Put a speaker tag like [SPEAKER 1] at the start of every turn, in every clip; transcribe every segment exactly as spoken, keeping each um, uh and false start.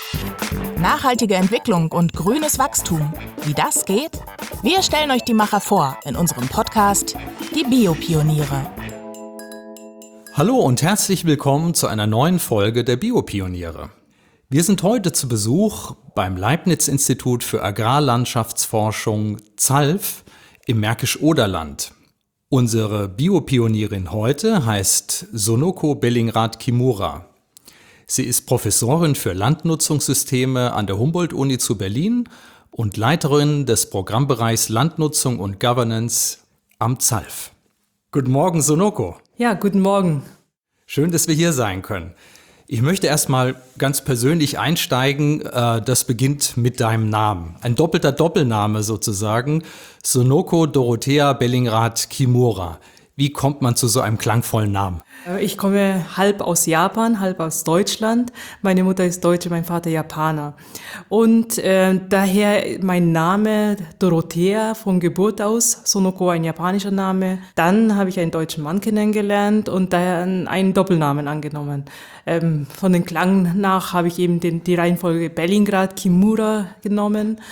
[SPEAKER 1] Nachhaltige Entwicklung und grünes Wachstum. Wie das geht? Wir stellen euch die Macher vor in unserem Podcast Die Biopioniere.
[SPEAKER 2] Hallo und herzlich willkommen zu einer neuen Folge der Biopioniere. Wir sind heute zu Besuch beim Leibniz-Institut für Agrarlandschaftsforschung ZALF im Märkisch-Oderland. Unsere Biopionierin heute heißt Sonoko Bellingrad-Kimura. Sie ist Professorin für Landnutzungssysteme an der Humboldt-Uni zu Berlin und Leiterin des Programmbereichs Landnutzung und Governance am ZALF. Guten Morgen, Sonoko.
[SPEAKER 3] Ja, guten Morgen.
[SPEAKER 2] Schön, dass wir hier sein können. Ich möchte erstmal ganz persönlich einsteigen. Das beginnt mit deinem Namen. Ein doppelter Doppelname sozusagen. Sonoko Dorothea Bellingrad-Kimura. Wie kommt man zu so einem klangvollen Namen?
[SPEAKER 3] Ich komme halb aus Japan, halb aus Deutschland. Meine Mutter ist Deutsche, mein Vater Japaner. Und äh, daher mein Name Dorothea von Geburt aus, Sonoko ein japanischer Name. Dann habe ich einen deutschen Mann kennengelernt und daher einen Doppelnamen angenommen. Ähm, von den Klang nach habe ich eben den, die Reihenfolge Bellingrad-Kimura genommen.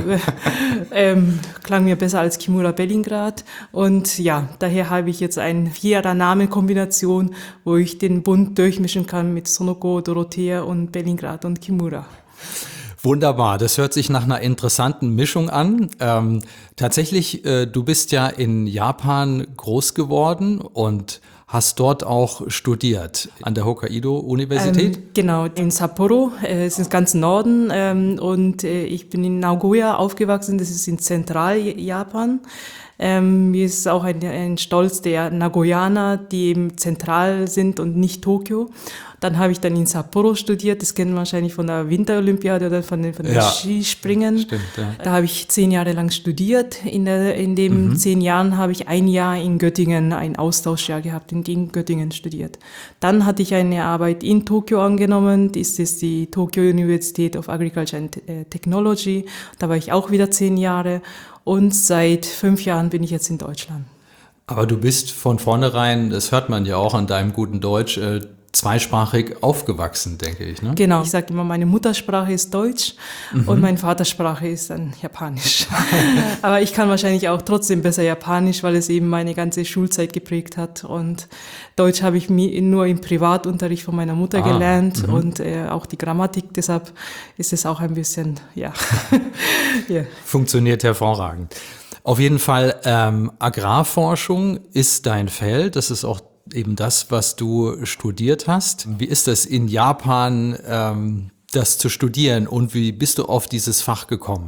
[SPEAKER 3] ähm, klang mir besser als Kimura-Bellingrad. Und ja, daher habe ich jetzt eine Vierer-Namen-Kombination, wo ich den Bund durchmischen kann mit Sonoko, Dorothea und Bellingrad und Kimura.
[SPEAKER 2] Wunderbar, das hört sich nach einer interessanten Mischung an. Ähm, tatsächlich, äh, du bist ja in Japan groß geworden und hast dort auch studiert an der Hokkaido-Universität?
[SPEAKER 3] Ähm, genau, in Sapporo, äh, es ist ganz Norden, ähm, und äh, ich bin in Nagoya aufgewachsen, das ist in Zentraljapan. Ähm, mir ist auch ein, ein Stolz der Nagoyaner, die eben zentral sind und nicht Tokio. Dann habe ich dann in Sapporo studiert, das kennen wir wahrscheinlich von der Winterolympiade oder von den, von den
[SPEAKER 2] ja,
[SPEAKER 3] Skispringen.
[SPEAKER 2] Stimmt, ja.
[SPEAKER 3] Da habe ich zehn Jahre lang studiert. In, der, in den mhm. zehn Jahren habe ich ein Jahr in Göttingen, ein Austauschjahr gehabt, in, in Göttingen studiert. Dann hatte ich eine Arbeit in Tokio angenommen, das ist die Tokyo University of Agriculture and Technology. Da war ich auch wieder zehn Jahre und seit fünf Jahren bin ich jetzt in Deutschland.
[SPEAKER 2] Aber du bist von vornherein, das hört man ja auch an deinem guten Deutsch, äh, zweisprachig aufgewachsen, denke ich, ne?
[SPEAKER 3] Genau. Ich sage immer, meine Muttersprache ist Deutsch mhm. und meine Vatersprache ist dann Japanisch. Aber ich kann wahrscheinlich auch trotzdem besser Japanisch, weil es eben meine ganze Schulzeit geprägt hat. Und Deutsch habe ich nur im Privatunterricht von meiner Mutter ah, gelernt mhm. und äh, auch die Grammatik. Deshalb ist es auch ein bisschen, ja. yeah.
[SPEAKER 2] Funktioniert hervorragend. Auf jeden Fall, ähm, Agrarforschung ist dein Feld. Das ist auch eben das, was du studiert hast. Wie ist das in Japan, ähm, das zu studieren und wie bist du auf dieses Fach gekommen?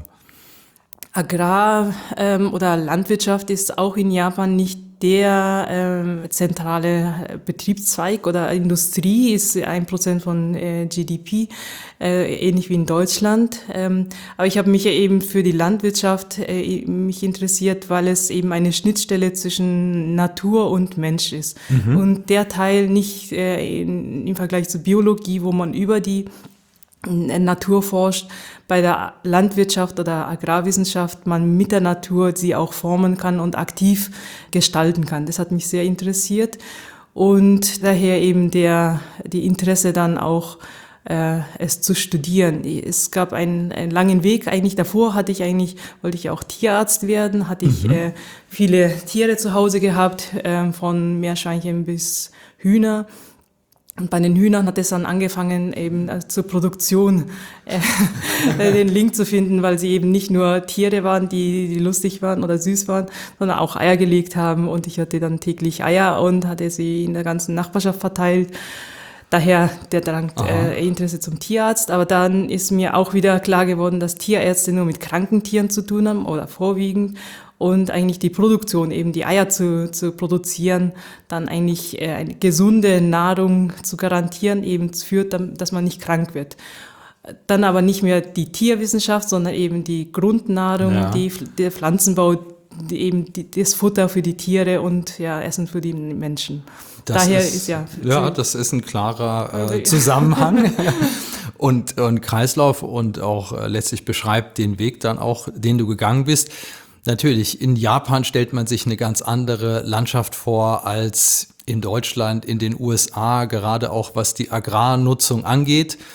[SPEAKER 3] Agrar ähm, oder Landwirtschaft ist auch in Japan nicht der ähm, zentrale Betriebszweig oder Industrie, ist ein Prozent von äh, G D P, äh, ähnlich wie in Deutschland. Ähm, aber ich habe mich ja eben für die Landwirtschaft äh, mich interessiert, weil es eben eine Schnittstelle zwischen Natur und Mensch ist. Mhm. Und der Teil nicht äh, in, im Vergleich zur Biologie, wo man über die Natur forscht, bei der Landwirtschaft oder Agrarwissenschaft man mit der Natur sie auch formen kann und aktiv gestalten kann. Das hat mich sehr interessiert und daher eben der die Interesse dann auch äh, es zu studieren. Es gab einen, einen langen Weg. Eigentlich davor hatte ich eigentlich wollte ich auch Tierarzt werden, hatte ich mhm. äh, viele Tiere zu Hause gehabt, äh, von Meerschweinchen bis Hühner. Und bei den Hühnern hat es dann angefangen, eben zur Produktion äh, den Link zu finden, weil sie eben nicht nur Tiere waren, die, die lustig waren oder süß waren, sondern auch Eier gelegt haben. Und ich hatte dann täglich Eier und hatte sie in der ganzen Nachbarschaft verteilt. Daher der Drang, äh, Interesse zum Tierarzt. Aber dann ist mir auch wieder klar geworden, dass Tierärzte nur mit kranken Tieren zu tun haben oder vorwiegend. Und eigentlich die Produktion, eben die Eier zu, zu produzieren, dann eigentlich äh, eine gesunde Nahrung zu garantieren, eben führt, dass man nicht krank wird. Dann aber nicht mehr die Tierwissenschaft, sondern eben die Grundnahrung, ja. die, der Pflanzenbau, die, eben die, das Futter für die Tiere und ja, Essen für die Menschen.
[SPEAKER 2] Das
[SPEAKER 3] Daher
[SPEAKER 2] ist,
[SPEAKER 3] ist ja...
[SPEAKER 2] Ja, das ist ein klarer äh, Zusammenhang und, und Kreislauf und auch äh, letztlich beschreibt den Weg dann auch, den du gegangen bist. Natürlich, in Japan stellt man sich eine ganz andere Landschaft vor als in Deutschland, in den U S A, gerade auch was die Agrarnutzung angeht.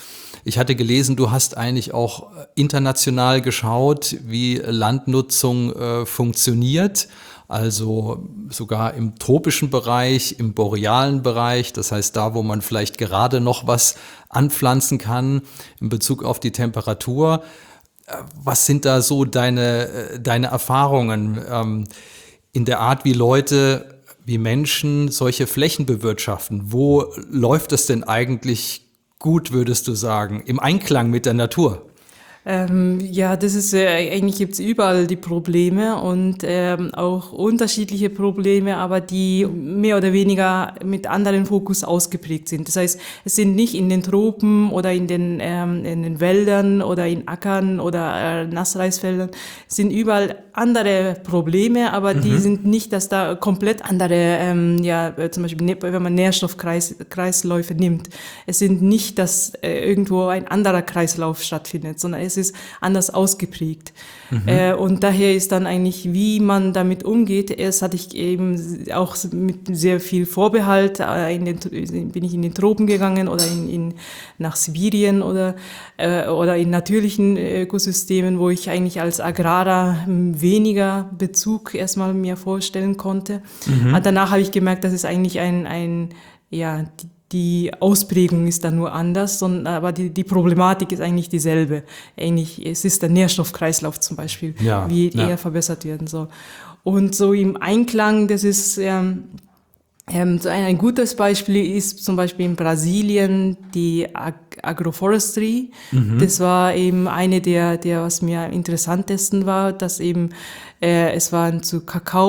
[SPEAKER 2] Ich hatte gelesen, du hast eigentlich auch international geschaut, wie Landnutzung äh, funktioniert. Also sogar im tropischen Bereich, im borealen Bereich, das heißt da, wo man vielleicht gerade noch was anpflanzen kann in Bezug auf die Temperatur. Was sind da so deine, deine Erfahrungen ähm, in der Art, wie Leute, wie Menschen solche Flächen bewirtschaften? Wo läuft es denn eigentlich gut, würdest du sagen, im Einklang mit der Natur?
[SPEAKER 3] Ähm, ja, das ist äh, eigentlich gibt's überall die Probleme und ähm, auch unterschiedliche Probleme, aber die mehr oder weniger mit anderen Fokus ausgeprägt sind. Das heißt, es sind nicht in den Tropen oder in den ähm, in den Wäldern oder in Ackern oder äh, Nassreisfeldern, es sind überall andere Probleme, aber mhm. die sind nicht, dass da komplett andere, ähm, ja, zum Beispiel, wenn man Nährstoffkreisläufe nimmt, es sind nicht, dass äh, irgendwo ein anderer Kreislauf stattfindet, sondern es ist anders ausgeprägt. Mhm. Äh, und daher ist dann eigentlich, wie man damit umgeht, erst hatte ich eben auch mit sehr viel Vorbehalt, äh, in den, bin ich in den Tropen gegangen oder in, in, nach Sibirien oder, äh, oder in natürlichen Ökosystemen, wo ich eigentlich als Agrarer weniger Bezug erstmal mir vorstellen konnte. Mhm. Und danach habe ich gemerkt, dass es eigentlich ein, ein ja, die, Die Ausprägung ist dann nur anders, sondern, aber die, die Problematik ist eigentlich dieselbe. Eigentlich, es ist der Nährstoffkreislauf zum Beispiel,
[SPEAKER 2] ja,
[SPEAKER 3] wie
[SPEAKER 2] ja.
[SPEAKER 3] er verbessert werden soll. Und so im Einklang, das ist ähm, ähm, so ein, ein gutes Beispiel ist zum Beispiel in Brasilien die Ag- Agroforestry. Mhm. Das war eben eine der, der, was mir am interessantesten war, dass eben Äh, es waren zu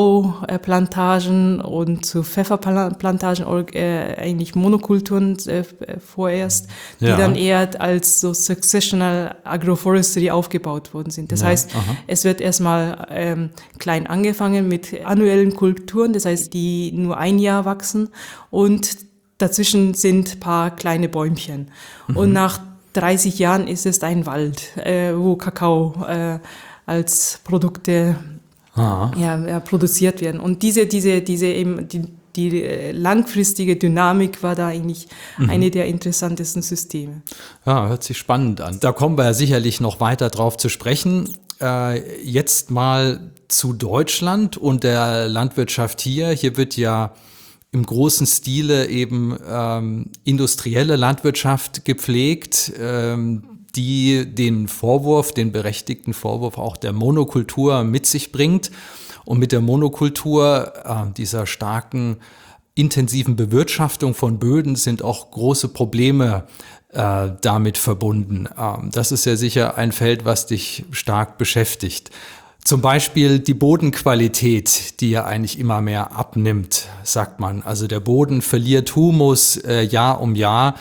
[SPEAKER 3] Kakaoplantagen und zu Pfefferplantagen äh, eigentlich Monokulturen äh, vorerst, die ja. dann eher als so Successional Agroforestry aufgebaut worden sind. Das ja. heißt, aha. es wird erstmal ähm, klein angefangen mit annuellen Kulturen, das heißt, die nur ein Jahr wachsen und dazwischen sind paar kleine Bäumchen. Mhm. Und nach dreißig Jahren ist es ein Wald, äh, wo Kakao äh, als Produkte ja, ja, produziert werden. Und diese, diese, diese eben, die, die langfristige Dynamik war da eigentlich mhm. eine der interessantesten Systeme.
[SPEAKER 2] Ja, hört sich spannend an. Da kommen wir ja sicherlich noch weiter drauf zu sprechen. Äh, jetzt mal zu Deutschland und der Landwirtschaft hier. Hier wird ja im großen Stile eben ähm, industrielle Landwirtschaft gepflegt, ähm, die den Vorwurf, den berechtigten Vorwurf auch der Monokultur mit sich bringt. Und mit der Monokultur, äh, dieser starken, intensiven Bewirtschaftung von Böden sind auch große Probleme äh, damit verbunden. Ähm, das ist ja sicher ein Feld, was dich stark beschäftigt. Zum Beispiel die Bodenqualität, die ja eigentlich immer mehr abnimmt, sagt man. Also der Boden verliert Humus äh, Jahr um Jahr.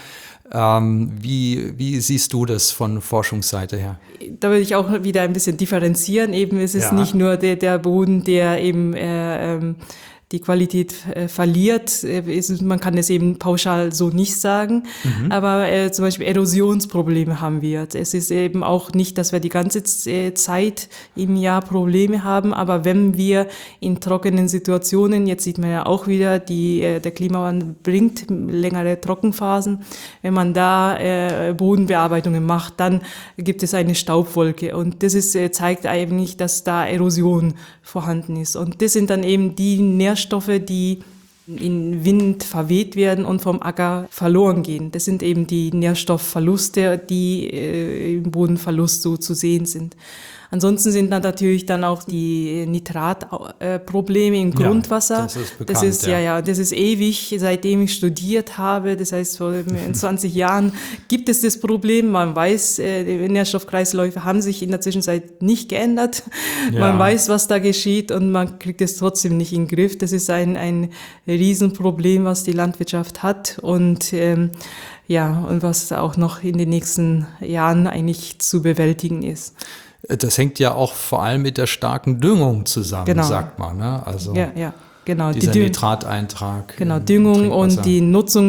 [SPEAKER 2] Ähm, wie, wie siehst du das von Forschungsseite her?
[SPEAKER 3] Da würde ich auch wieder ein bisschen differenzieren. Eben, es ist ja. nicht nur der, der Boden, der eben äh, ähm, die Qualität äh, verliert. Ist, man kann es eben pauschal so nicht sagen. Mhm. Aber äh, zum Beispiel Erosionsprobleme haben wir. Es ist eben auch nicht, dass wir die ganze Zeit im Jahr Probleme haben. Aber wenn wir in trockenen Situationen, jetzt sieht man ja auch wieder, die, äh, der Klimawandel bringt längere Trockenphasen. Wenn man da äh, Bodenbearbeitungen macht, dann gibt es eine Staubwolke. Und das ist, äh, zeigt eigentlich, dass da Erosion vorhanden ist. Und das sind dann eben die Nährstoffe, Nährstoffe, die in Wind verweht werden und vom Acker verloren gehen. Das sind eben die Nährstoffverluste, die äh, im Bodenverlust so zu sehen sind. Ansonsten sind dann natürlich dann auch die Nitratprobleme äh, im Grundwasser. Ja, das ist bekannt, das ist, ja. ja, ja, das ist ewig, seitdem ich studiert habe. Das heißt, vor zwanzig Jahren gibt es das Problem. Man weiß, äh, die Nährstoffkreisläufe haben sich in der Zwischenzeit nicht geändert. Ja. Man weiß, was da geschieht und man kriegt es trotzdem nicht in den Griff. Das ist ein, ein Riesenproblem, was die Landwirtschaft hat und, ähm, ja, und was auch noch in den nächsten Jahren eigentlich zu bewältigen ist.
[SPEAKER 2] Das hängt ja auch vor allem mit der starken Düngung zusammen, genau. sagt man. Ne? Also
[SPEAKER 3] ja, ja, genau.
[SPEAKER 2] Dieser
[SPEAKER 3] die Dün-
[SPEAKER 2] Nitrateintrag.
[SPEAKER 3] Genau, Düngung und die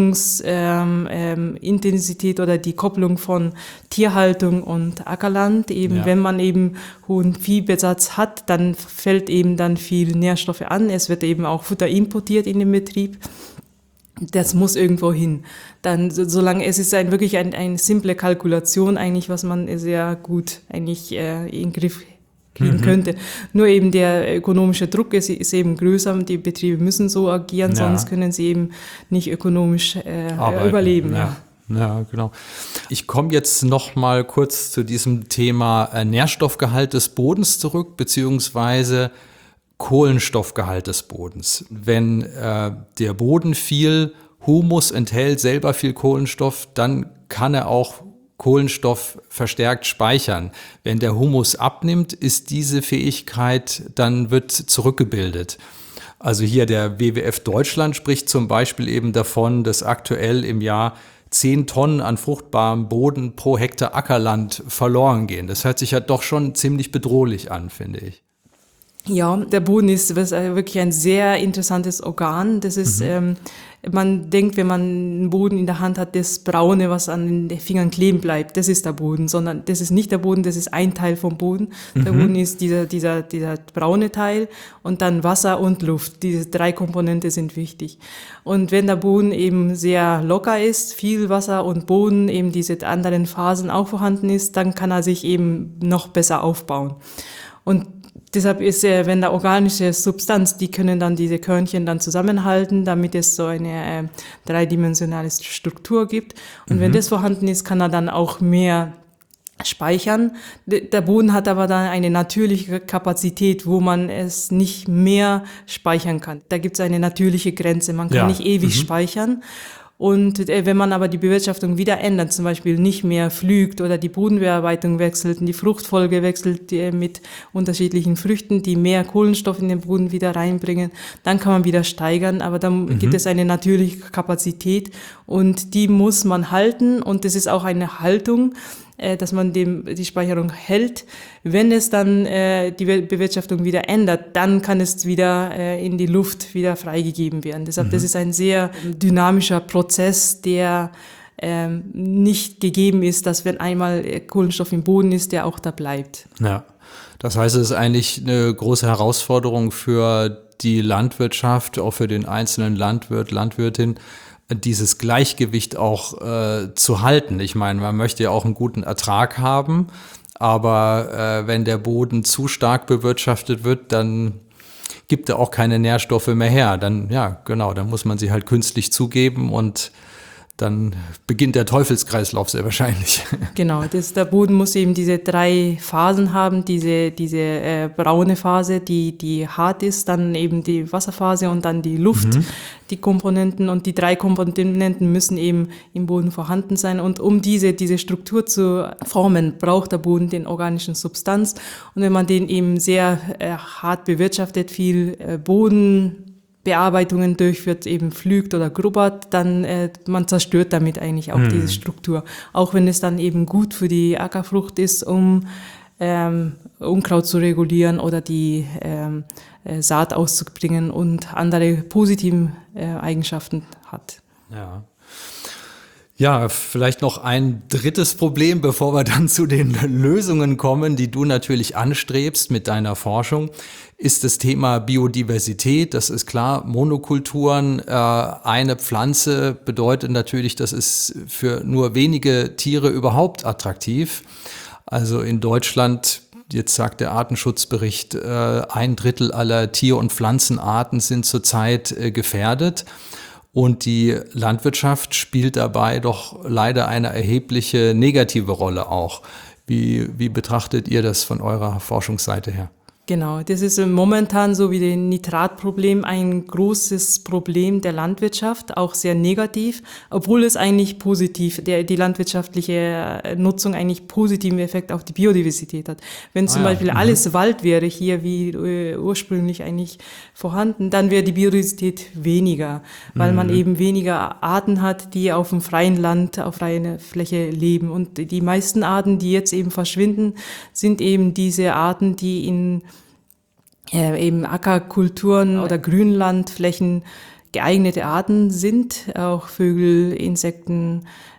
[SPEAKER 3] Nutzungsintensität ähm, oder die Kopplung von Tierhaltung und Ackerland. Eben, ja. wenn man eben hohen Viehbesatz hat, dann fällt eben dann viel Nährstoffe an. Es wird eben auch Futter importiert in den Betrieb. das muss irgendwo hin. Dann, so, solange es ist ein, wirklich ein, eine simple Kalkulation eigentlich, was man sehr gut eigentlich äh, in den Griff kriegen mhm. könnte. Nur eben der ökonomische Druck ist, ist eben größer. Die Betriebe müssen so agieren, ja. sonst können sie eben nicht ökonomisch äh, überleben.
[SPEAKER 2] Ja. Ja. Ja, genau. Ich komme jetzt noch mal kurz zu diesem Thema äh, Nährstoffgehalt des Bodens zurück, beziehungsweise Kohlenstoffgehalt des Bodens. Wenn äh, der Boden viel Humus enthält, selber viel Kohlenstoff, dann kann er auch Kohlenstoff verstärkt speichern. Wenn der Humus abnimmt, ist diese Fähigkeit, dann wird zurückgebildet. Also hier der W W F Deutschland spricht zum Beispiel eben davon, dass aktuell im Jahr zehn Tonnen an fruchtbarem Boden pro Hektar Ackerland verloren gehen. Das hört sich ja doch schon ziemlich bedrohlich an, finde ich.
[SPEAKER 3] Ja, der Boden ist wirklich ein sehr interessantes Organ. Das ist, mhm. ähm, man denkt, wenn man einen Boden in der Hand hat, das Braune, was an den Fingern kleben bleibt, das ist der Boden, sondern das ist nicht der Boden, das ist ein Teil vom Boden. Mhm. Der Boden ist dieser, dieser, dieser braune Teil und dann Wasser und Luft. Diese drei Komponente sind wichtig. Und wenn der Boden eben sehr locker ist, viel Wasser und Boden, eben diese anderen Phasen auch vorhanden ist, dann kann er sich eben noch besser aufbauen. Und deshalb ist, äh, wenn da organische Substanz, die können dann diese Körnchen dann zusammenhalten, damit es so eine äh, dreidimensionale Struktur gibt. Und mhm. wenn das vorhanden ist, kann er dann auch mehr speichern. Der Boden hat aber dann eine natürliche Kapazität, wo man es nicht mehr speichern kann. Da gibt es eine natürliche Grenze. Man kann ja. nicht ewig mhm. speichern. Und äh, wenn man aber die Bewirtschaftung wieder ändert, zum Beispiel nicht mehr pflügt oder die Bodenbearbeitung wechselt und die Fruchtfolge wechselt äh, mit unterschiedlichen Früchten, die mehr Kohlenstoff in den Boden wieder reinbringen, dann kann man wieder steigern, aber dann mhm. gibt es eine natürliche Kapazität und die muss man halten und das ist auch eine Haltung, äh, dass man dem, die Speicherung hält. Wenn es dann äh, die Bewirtschaftung wieder ändert, dann kann es wieder äh, in die Luft wieder freigegeben werden. Deshalb, mhm. das ist ein sehr dynamischer Prozess, der ähm, nicht gegeben ist, dass wenn einmal Kohlenstoff im Boden ist, der auch da bleibt.
[SPEAKER 2] Ja, das heißt, es ist eigentlich eine große Herausforderung für die Landwirtschaft, auch für den einzelnen Landwirt, Landwirtin, dieses Gleichgewicht auch äh, zu halten. Ich meine, man möchte ja auch einen guten Ertrag haben, aber äh, wenn der Boden zu stark bewirtschaftet wird, dann gibt er auch keine Nährstoffe mehr her. Dann, ja, genau, dann muss man sie halt künstlich zugeben und dann beginnt der Teufelskreislauf sehr wahrscheinlich.
[SPEAKER 3] Genau, das, der Boden muss eben diese drei Phasen haben, diese, diese äh, braune Phase, die, die hart ist, dann eben die Wasserphase und dann die Luft, mhm. die Komponenten und die drei Komponenten müssen eben im Boden vorhanden sein und um diese, diese Struktur zu formen, braucht der Boden den organischen Substanz und wenn man den eben sehr äh, hart bewirtschaftet, viel äh, Boden Bearbeitungen durchführt, eben pflügt oder grubbert, dann äh, man zerstört damit eigentlich auch mhm. diese Struktur. Auch wenn es dann eben gut für die Ackerfrucht ist, um ähm, Unkraut zu regulieren oder die ähm, äh, Saat auszubringen und andere positive äh, Eigenschaften hat.
[SPEAKER 2] Ja. Ja, vielleicht noch ein drittes Problem, bevor wir dann zu den Lösungen kommen, die du natürlich anstrebst mit deiner Forschung, ist das Thema Biodiversität. Das ist klar, Monokulturen, äh, eine Pflanze bedeutet natürlich, das ist für nur wenige Tiere überhaupt attraktiv. Also in Deutschland, jetzt sagt der Artenschutzbericht, äh, ein Drittel aller Tier- und Pflanzenarten sind zurzeit äh, gefährdet. Und die Landwirtschaft spielt dabei doch leider eine erhebliche negative Rolle auch. Wie, wie betrachtet ihr das von eurer Forschungsseite her?
[SPEAKER 3] Genau, das ist momentan so wie das Nitratproblem ein großes Problem der Landwirtschaft, auch sehr negativ, obwohl es eigentlich positiv, der, die landwirtschaftliche Nutzung eigentlich positiven Effekt auf die Biodiversität hat. Wenn zum ah, ja. Beispiel mhm. alles Wald wäre hier wie äh, ursprünglich eigentlich vorhanden, dann wäre die Biodiversität weniger, weil mhm. man eben weniger Arten hat, die auf dem freien Land, auf freier Fläche leben. Und die meisten Arten, die jetzt eben verschwinden, sind eben diese Arten, die in Äh, eben Ackerkulturen oder Grünlandflächen geeignete Arten sind, auch Vögel, Insekten,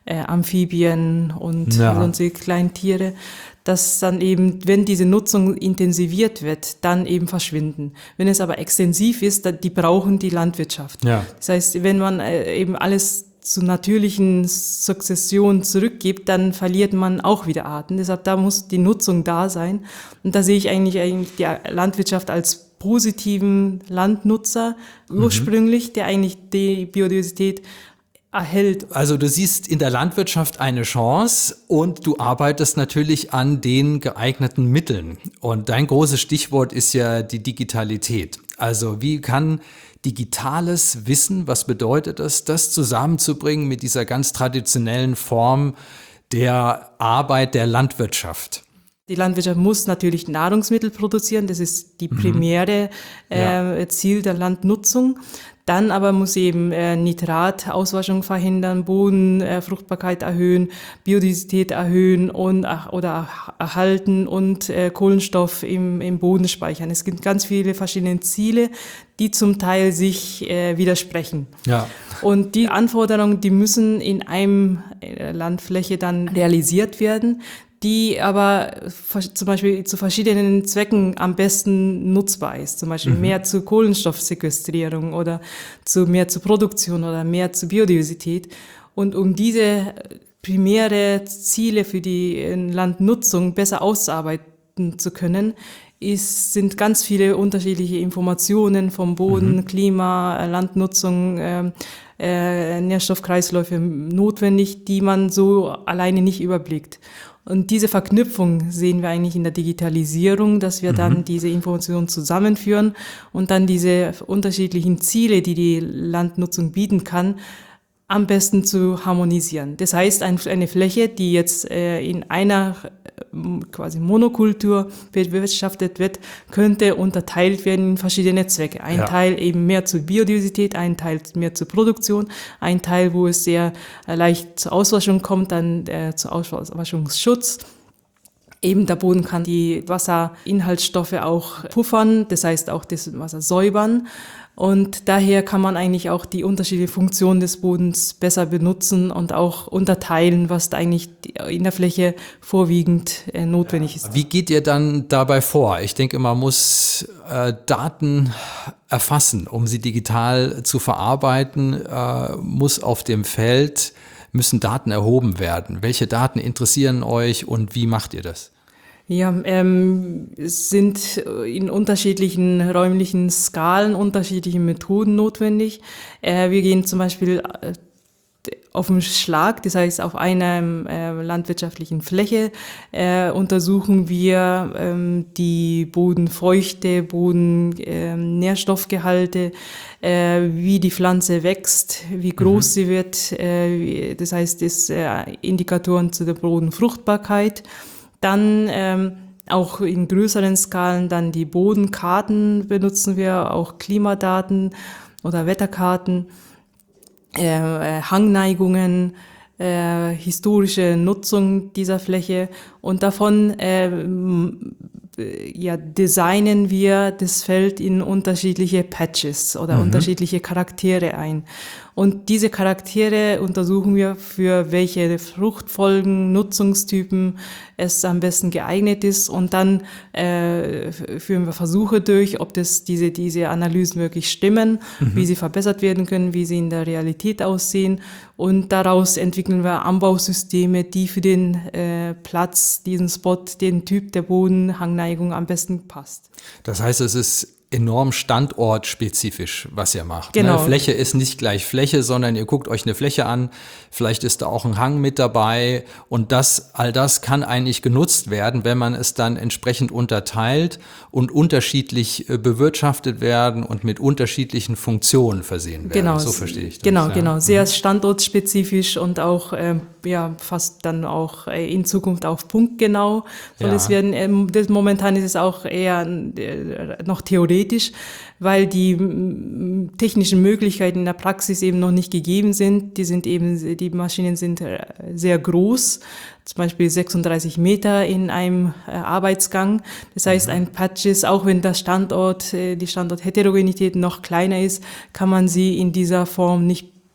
[SPEAKER 3] äh, Amphibien und
[SPEAKER 2] Ja.
[SPEAKER 3] sonstige Kleintiere, dass dann eben, wenn diese Nutzung intensiviert wird, dann eben verschwinden. Wenn es aber extensiv ist, dann, die brauchen die Landwirtschaft.
[SPEAKER 2] Ja.
[SPEAKER 3] Das heißt, wenn man äh, eben alles zur natürlichen Sukzession zurückgibt, dann verliert man auch wieder Arten. Deshalb da muss die Nutzung da sein. Und da sehe ich eigentlich, eigentlich die Landwirtschaft als positiven Landnutzer ursprünglich, der eigentlich die Biodiversität erhält.
[SPEAKER 2] Also du siehst in der Landwirtschaft eine Chance und du arbeitest natürlich an den geeigneten Mitteln. Und dein großes Stichwort ist ja die Digitalität. Also wie kann digitales Wissen, was bedeutet das, das zusammenzubringen mit dieser ganz traditionellen Form der Arbeit der Landwirtschaft?
[SPEAKER 3] Die Landwirtschaft muss natürlich Nahrungsmittel produzieren, das ist die primäre äh, Ziel der Landnutzung. Dann aber muss eben äh, Nitratauswaschung verhindern, Bodenfruchtbarkeit äh, erhöhen, Biodiversität erhöhen und ach, oder erhalten und äh, Kohlenstoff im, im Boden speichern. Es gibt ganz viele verschiedene Ziele, die zum Teil sich äh, widersprechen.
[SPEAKER 2] Ja.
[SPEAKER 3] Und die Anforderungen, die müssen in einem äh, Landfläche dann realisiert werden, die aber zum Beispiel zu verschiedenen Zwecken am besten nutzbar ist. Zum Beispiel mhm. mehr zur Kohlenstoffsequestrierung oder zu mehr zur Produktion oder mehr zur Biodiversität. Und um diese primäre Ziele für die Landnutzung besser ausarbeiten zu können, ist, sind ganz viele unterschiedliche Informationen vom Boden, mhm. Klima, Landnutzung, äh, äh, Nährstoffkreisläufe notwendig, die man so alleine nicht überblickt. Und diese Verknüpfung sehen wir eigentlich in der Digitalisierung, dass wir mhm. dann diese Informationen zusammenführen und dann diese unterschiedlichen Ziele, die die Landnutzung bieten kann, am besten zu harmonisieren. Das heißt, eine Fläche, die jetzt in einer quasi Monokultur bewirtschaftet wird, könnte unterteilt werden in verschiedene Zwecke. Ein ja. Teil eben mehr zur Biodiversität, ein Teil mehr zur Produktion, ein Teil, wo es sehr leicht zur Auswaschung kommt, dann äh, zur Auswaschungsschutz. Eben der Boden kann die Wasserinhaltsstoffe auch puffern, das heißt auch das Wasser säubern. Und daher kann man eigentlich auch die unterschiedliche Funktion des Bodens besser benutzen und auch unterteilen, was da eigentlich in der Fläche vorwiegend äh, notwendig ist.
[SPEAKER 2] Wie geht ihr dann dabei vor? Ich denke, man muss äh, Daten erfassen, um sie digital zu verarbeiten, äh, muss auf dem Feld, müssen Daten erhoben werden. Welche Daten interessieren euch und wie macht ihr das?
[SPEAKER 3] Ja, ähm, es sind in unterschiedlichen räumlichen Skalen unterschiedliche Methoden notwendig. Äh, wir gehen zum Beispiel äh, auf den Schlag, das heißt auf einer äh, landwirtschaftlichen Fläche äh, untersuchen wir ähm, die Bodenfeuchte, Bodennährstoffgehalte, äh, wie die Pflanze wächst, wie groß mhm. sie wird. Äh, das heißt, das äh, Indikatoren zu der Bodenfruchtbarkeit. Dann ähm, auch in größeren Skalen dann die Bodenkarten benutzen wir, auch Klimadaten oder Wetterkarten, äh, Hangneigungen, äh, historische Nutzung dieser Fläche und davon äh, ja, designen wir das Feld in unterschiedliche Patches oder mhm. unterschiedliche Charaktere ein. Und diese Charaktere untersuchen wir, für welche Fruchtfolgen, Nutzungstypen es am besten geeignet ist. Und dann äh, führen wir Versuche durch, ob das diese, diese Analysen wirklich stimmen, mhm. wie sie verbessert werden können, wie sie in der Realität aussehen. Und daraus entwickeln wir Anbausysteme, die für den äh, Platz, diesen Spot, den Typ der Bodenhangneigung am besten passt.
[SPEAKER 2] Das heißt, es ist enorm standortspezifisch, was ihr macht.
[SPEAKER 3] Genau.
[SPEAKER 2] Ne? Fläche ist nicht gleich Fläche, sondern ihr guckt euch eine Fläche an, vielleicht ist da auch ein Hang mit dabei und das, all das kann eigentlich genutzt werden, wenn man es dann entsprechend unterteilt und unterschiedlich äh, bewirtschaftet werden und mit unterschiedlichen Funktionen versehen werden.
[SPEAKER 3] Genau,
[SPEAKER 2] so verstehe ich das.
[SPEAKER 3] Genau,
[SPEAKER 2] ja.
[SPEAKER 3] genau, sehr
[SPEAKER 2] mhm.
[SPEAKER 3] standortspezifisch und auch ähm, ja fast dann auch äh, in Zukunft auf punktgenau soll
[SPEAKER 2] ja.
[SPEAKER 3] es werden. Ähm, das, momentan ist es auch eher äh, noch theoretisch, weil die m, technischen Möglichkeiten in der Praxis eben noch nicht gegeben sind. Die sind eben, die Maschinen sind äh, sehr groß, zum Beispiel sechsunddreißig Meter in einem äh, Arbeitsgang. Das heißt, ein Patch ist, auch wenn der Standort, äh, die Standortheterogenität noch kleiner ist, kann man sie in dieser Form nicht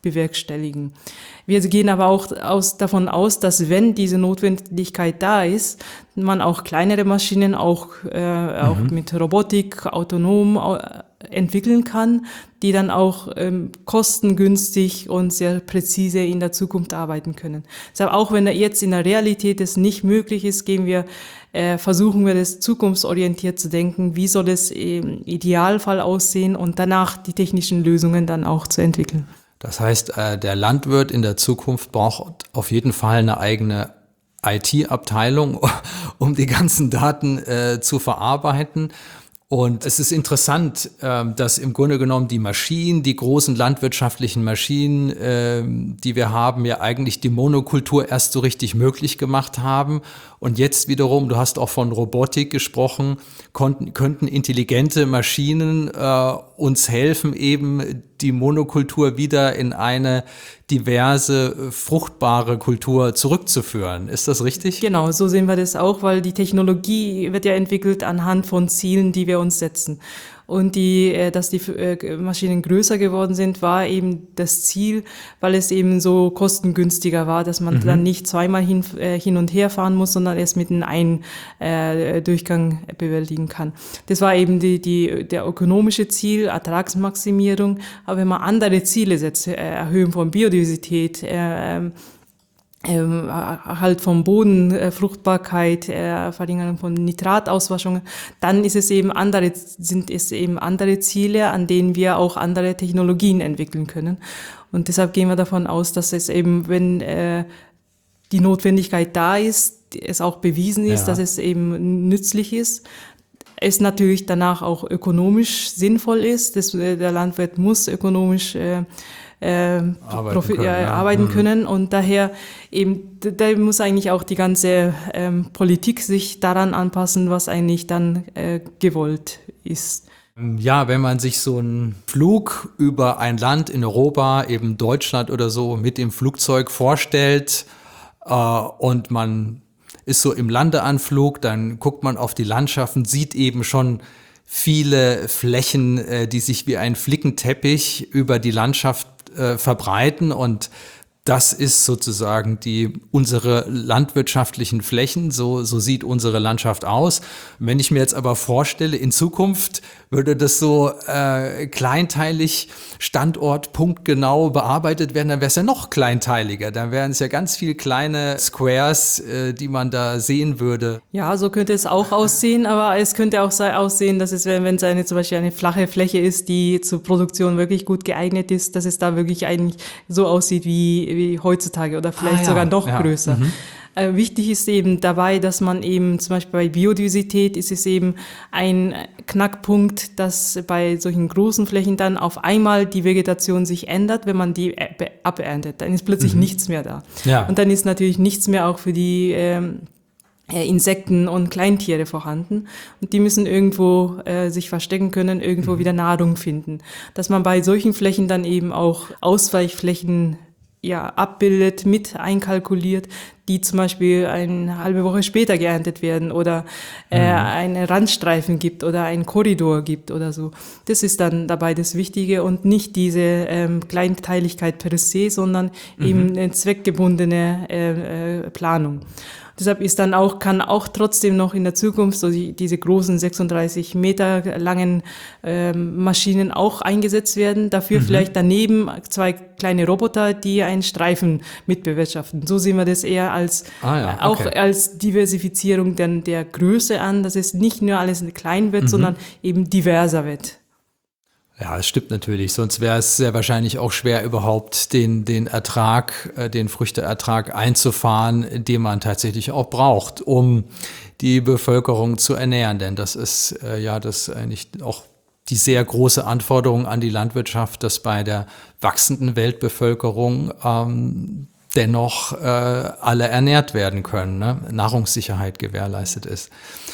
[SPEAKER 3] bewerkstelligen. Wir gehen aber auch aus, davon aus, dass wenn diese Notwendigkeit da ist, man auch kleinere Maschinen auch, äh, mhm. auch mit Robotik autonom äh, entwickeln kann, die dann auch ähm, kostengünstig und sehr präzise in der Zukunft arbeiten können. Deshalb auch wenn jetzt in der Realität es nicht möglich ist, gehen wir, äh, versuchen wir das zukunftsorientiert zu denken, wie soll es im Idealfall aussehen und danach die technischen Lösungen dann auch zu entwickeln.
[SPEAKER 2] Das heißt, äh, der Landwirt in der Zukunft braucht auf jeden Fall eine eigene I T-Abteilung, um die ganzen Daten äh, zu verarbeiten. Und es ist interessant, dass im Grunde genommen die Maschinen, die großen landwirtschaftlichen Maschinen, die wir haben, ja eigentlich die Monokultur erst so richtig möglich gemacht haben. Und jetzt wiederum, du hast auch von Robotik gesprochen, konnten, könnten intelligente Maschinen äh, uns helfen, eben die Monokultur wieder in eine diverse, fruchtbare Kultur zurückzuführen. Ist das richtig?
[SPEAKER 3] Genau, so sehen wir das auch, weil die Technologie wird ja entwickelt anhand von Zielen, die wir uns setzen. Und die, dass die Maschinen größer geworden sind, war eben das Ziel, weil es eben so kostengünstiger war, dass man mhm. dann nicht zweimal hin, hin und her fahren muss, sondern erst mit einem einen äh, Durchgang bewältigen kann. Das war eben die, die, der ökonomische Ziel, Ertragsmaximierung. Aber wenn man andere Ziele setzt, äh, Erhöhung von Biodiversität, äh, Ähm, halt vom Boden, äh, Fruchtbarkeit, äh, Verringerung von Nitratauswaschungen, dann ist es eben andere, sind es eben andere Ziele, an denen wir auch andere Technologien entwickeln können. Und deshalb gehen wir davon aus, dass es eben, wenn äh, die Notwendigkeit da ist, es auch bewiesen ist, ja. dass es eben nützlich ist, es natürlich danach auch ökonomisch sinnvoll ist. Das, äh, der Landwirt muss ökonomisch äh, Äh,
[SPEAKER 2] arbeiten,
[SPEAKER 3] Profi-
[SPEAKER 2] können,
[SPEAKER 3] äh,
[SPEAKER 2] ja.
[SPEAKER 3] arbeiten
[SPEAKER 2] mhm.
[SPEAKER 3] können und daher eben, da muss eigentlich auch die ganze ähm, Politik sich daran anpassen, was eigentlich dann äh, gewollt ist.
[SPEAKER 2] Ja, wenn man sich so einen Flug über ein Land in Europa, eben Deutschland oder so, mit dem Flugzeug vorstellt äh, und man ist so im Landeanflug, dann guckt man auf die Landschaften, sieht eben schon viele Flächen, äh, die sich wie ein Flickenteppich über die Landschaft äh, verbreiten und das ist sozusagen die, unsere landwirtschaftlichen Flächen, so, so sieht unsere Landschaft aus. Wenn ich mir jetzt aber vorstelle, in Zukunft würde das so äh, kleinteilig, Standort, punktgenau bearbeitet werden, dann wäre es ja noch kleinteiliger. Dann wären es ja ganz viele kleine Squares, äh, die man da sehen würde.
[SPEAKER 3] Ja, so könnte es auch aussehen, aber es könnte auch aussehen, dass es, wenn es eine, zum Beispiel eine flache Fläche ist, die zur Produktion wirklich gut geeignet ist, dass es da wirklich eigentlich so aussieht wie wie heutzutage oder vielleicht ah, ja. sogar noch ja. größer. Mhm. Äh, wichtig ist eben dabei, dass man eben zum Beispiel bei Biodiversität ist es eben ein Knackpunkt, dass bei solchen großen Flächen dann auf einmal die Vegetation sich ändert, wenn man die aberntet. Dann ist plötzlich mhm. nichts mehr da. Ja. Und dann ist natürlich nichts mehr auch für die ähm, Insekten und Kleintiere vorhanden und die müssen irgendwo äh, sich verstecken können, irgendwo mhm. wieder Nahrung finden. Dass man bei solchen Flächen dann eben auch Ausweichflächen ja, abbildet, mit einkalkuliert, die zum Beispiel eine halbe Woche später geerntet werden oder äh, mhm. einen Randstreifen gibt oder einen Korridor gibt oder so. Das ist dann dabei das Wichtige und nicht diese ähm, Kleinteiligkeit per se, sondern mhm. eben eine zweckgebundene äh, äh, Planung. Deshalb ist dann auch, kann auch trotzdem noch in der Zukunft so die, diese großen sechsunddreißig Meter langen ähm, Maschinen auch eingesetzt werden. Dafür mhm. vielleicht daneben zwei kleine Roboter, die einen Streifen mitbewirtschaften. So sehen wir das eher als, ah ja, okay. auch als Diversifizierung der, der Größe an, dass es nicht nur alles klein wird, mhm. sondern eben diverser wird.
[SPEAKER 2] Ja, es stimmt natürlich. Sonst wäre es sehr wahrscheinlich auch schwer, überhaupt den, den Ertrag, äh, den Früchteertrag einzufahren, den man tatsächlich auch braucht, um die Bevölkerung zu ernähren. Denn das ist äh, ja das eigentlich auch die sehr große Anforderung an die Landwirtschaft, dass bei der wachsenden Weltbevölkerung ähm, dennoch äh, alle ernährt werden können, ne? Nahrungssicherheit gewährleistet ist.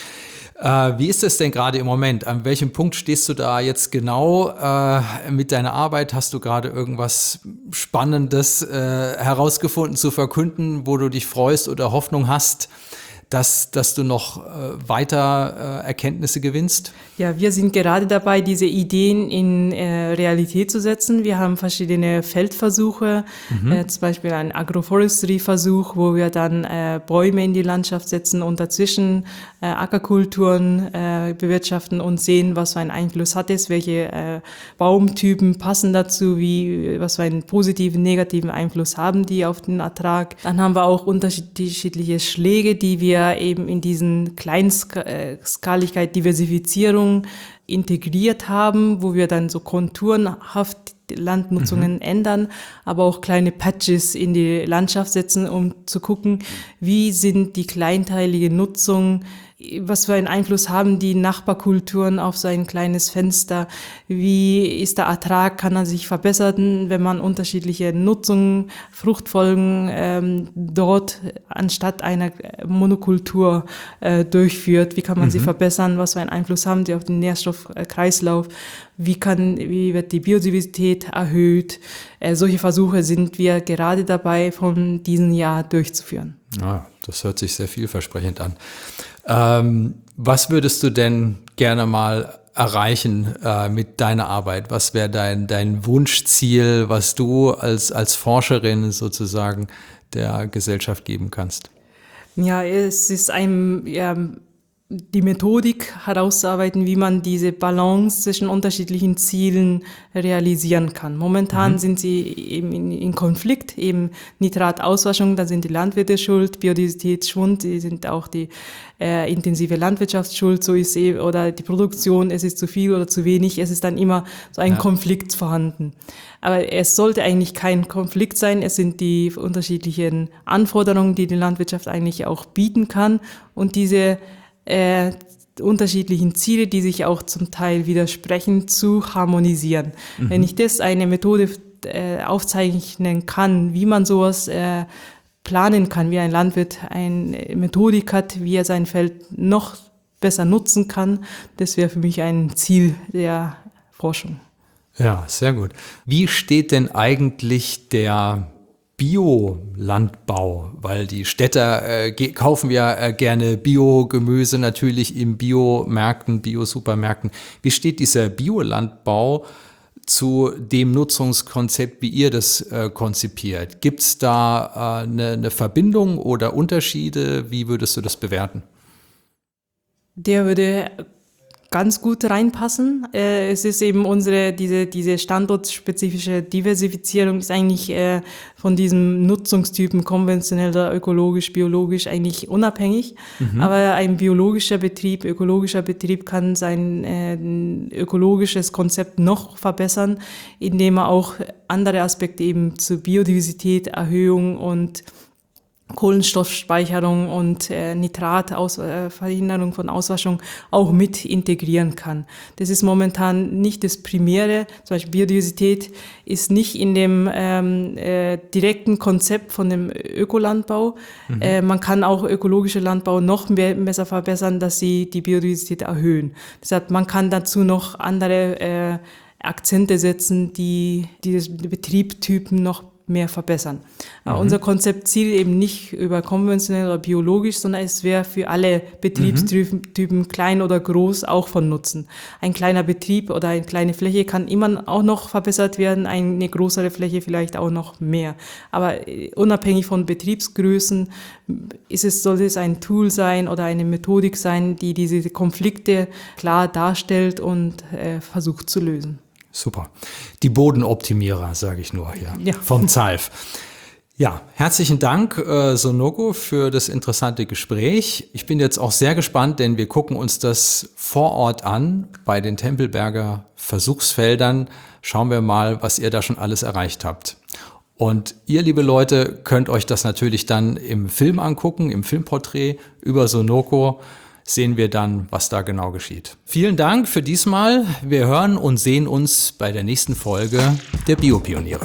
[SPEAKER 2] Äh, wie ist es denn gerade im Moment? An welchem Punkt stehst du da jetzt genau äh, mit deiner Arbeit? Hast du gerade irgendwas Spannendes äh, herausgefunden zu verkünden, wo du dich freust oder Hoffnung hast, dass, dass du noch äh, weiter äh, Erkenntnisse gewinnst?
[SPEAKER 3] Ja, wir sind gerade dabei, diese Ideen in äh, Realität zu setzen. Wir haben verschiedene Feldversuche, mhm. äh, zum Beispiel einen Agroforestry-Versuch, wo wir dann äh, Bäume in die Landschaft setzen und dazwischen äh, Ackerkulturen äh, bewirtschaften und sehen, was für einen Einfluss hat es, welche äh, Baumtypen passen dazu, wie, was für einen positiven, negativen Einfluss haben die auf den Ertrag. Dann haben wir auch unterschiedliche Schläge, die wir eben in diesen Kleinskaligkeit, Diversifizierung integriert haben, wo wir dann so konturenhaft Landnutzungen mhm. ändern, aber auch kleine Patches in die Landschaft setzen, um zu gucken, wie sind die kleinteilige Nutzung, was für einen Einfluss haben die Nachbarkulturen auf so ein kleines Fenster, wie ist der Ertrag, kann er sich verbessern, wenn man unterschiedliche Nutzungen, Fruchtfolgen ähm, dort anstatt einer Monokultur äh, durchführt, wie kann man mhm. sie verbessern, was für einen Einfluss haben sie auf den Nährstoffkreislauf, wie kann, wie wird die Biodiversität erhöht. Äh, solche Versuche sind wir gerade dabei, von diesem Jahr durchzuführen.
[SPEAKER 2] Ah, das hört sich sehr vielversprechend an. Ähm, was würdest du denn gerne mal erreichen äh, mit deiner Arbeit? Was wäre dein, dein Wunschziel, was du als, als Forscherin sozusagen der Gesellschaft geben kannst?
[SPEAKER 3] Ja, es ist ein, ja, die Methodik herauszuarbeiten, wie man diese Balance zwischen unterschiedlichen Zielen realisieren kann. Momentan mhm. sind sie eben in, in Konflikt, eben Nitratauswaschung, da sind die Landwirte schuld, Biodiversitätsschwund, die sind auch die äh, intensive Landwirtschaft schuld, so ist eh, oder die Produktion, es ist zu viel oder zu wenig, es ist dann immer so ein ja. Konflikt vorhanden. Aber es sollte eigentlich kein Konflikt sein, es sind die unterschiedlichen Anforderungen, die die Landwirtschaft eigentlich auch bieten kann und diese Äh, unterschiedlichen Ziele, die sich auch zum Teil widersprechen, zu harmonisieren. Mhm. Wenn ich das eine Methode äh, aufzeichnen kann, wie man sowas äh, planen kann, wie ein Landwirt eine Methodik hat, wie er sein Feld noch besser nutzen kann, das wäre für mich ein Ziel der Forschung.
[SPEAKER 2] Ja, sehr gut. Wie steht denn eigentlich der Biolandbau, weil die Städter äh, ge- kaufen ja äh, gerne Biogemüse natürlich in Biomärkten, Biosupermärkten. Wie steht dieser Biolandbau zu dem Nutzungskonzept, wie ihr das äh, konzipiert? Gibt es da eine äh, ne Verbindung oder Unterschiede? Wie würdest du das bewerten?
[SPEAKER 3] Der würde ganz gut reinpassen. Äh, es ist eben unsere, diese, diese standortspezifische Diversifizierung ist eigentlich äh, von diesem Nutzungstypen konventionell oder ökologisch, biologisch eigentlich unabhängig. Mhm. Aber ein biologischer Betrieb, ökologischer Betrieb kann sein äh, ökologisches Konzept noch verbessern, indem er auch andere Aspekte eben zur Biodiversität, Erhöhung und Kohlenstoffspeicherung und äh, Nitratverhinderung äh, von Auswaschung auch mit integrieren kann. Das ist momentan nicht das Primäre. Zum Beispiel Biodiversität ist nicht in dem ähm, äh, direkten Konzept von dem Ökolandbau. Mhm. Äh, man kann auch ökologische Landbau noch mehr, besser verbessern, dass sie die Biodiversität erhöhen. Deshalb, man kann dazu noch andere äh, Akzente setzen, die diese Betriebstypen noch mehr verbessern. Mhm. Unser Konzept zielt eben nicht über konventionell oder biologisch, sondern es wäre für alle Betriebstypen, mhm. klein oder groß, auch von Nutzen. Ein kleiner Betrieb oder eine kleine Fläche kann immer auch noch verbessert werden, eine größere Fläche vielleicht auch noch mehr. Aber unabhängig von Betriebsgrößen ist es, soll es ein Tool sein oder eine Methodik sein, die diese Konflikte klar darstellt und äh, versucht zu lösen.
[SPEAKER 2] Super. Die Bodenoptimierer, sage ich nur hier, ja. vom Z A L F. Ja, herzlichen Dank, äh, Sonoko, für das interessante Gespräch. Ich bin jetzt auch sehr gespannt, denn wir gucken uns das vor Ort an, bei den Tempelberger Versuchsfeldern. Schauen wir mal, was ihr da schon alles erreicht habt. Und ihr, liebe Leute, könnt euch das natürlich dann im Film angucken, im Filmporträt über Sonoko. Sehen wir dann, was da genau geschieht. Vielen Dank für diesmal. Wir hören und sehen uns bei der nächsten Folge der Biopioniere.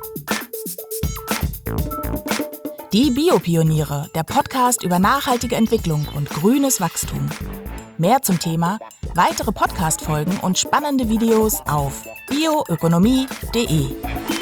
[SPEAKER 1] Die Biopioniere, der Podcast über nachhaltige Entwicklung und grünes Wachstum. Mehr zum Thema, weitere Podcast-Folgen und spannende Videos auf bioökonomie punkt de.